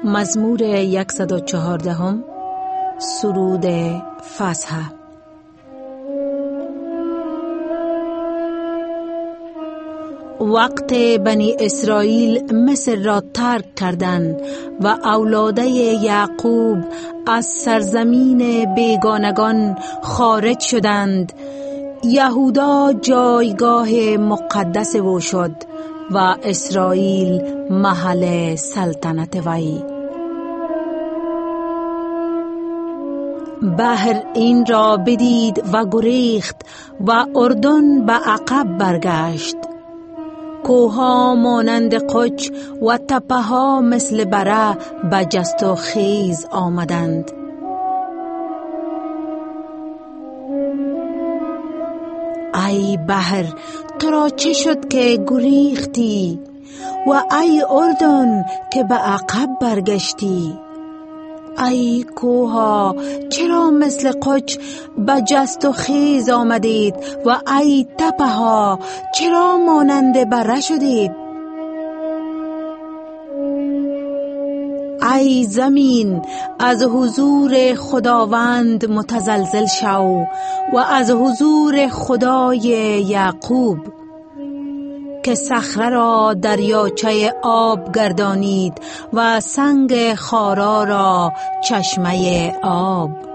مزمور 114 سرود فصح. وقت بنی اسرائیل مصر را ترک کردند و اولاده یعقوب از سرزمین بیگانگان خارج شدند، یهودا جایگاه مقدس او شد و اسرائیل محل سلطنت وی. بحر این را بدید و گریخت و اردن به عقب برگشت. کوها مانند قچ و تپه ها مثل بره به جست و خیز آمدند. ای بحر، تو را چه شد که گریختی؟ و ای اردن که به عقب برگشتی؟ ای کوها، چرا مثل قچ به جست و خیز آمدید؟ و ای تپه ها، چرا مانند بره شدید؟ ای زمین، از حضور خداوند متزلزل شو و از حضور خدای یعقوب، که صخره را دریاچه آب گردانید و سنگ خارا را چشمه آب.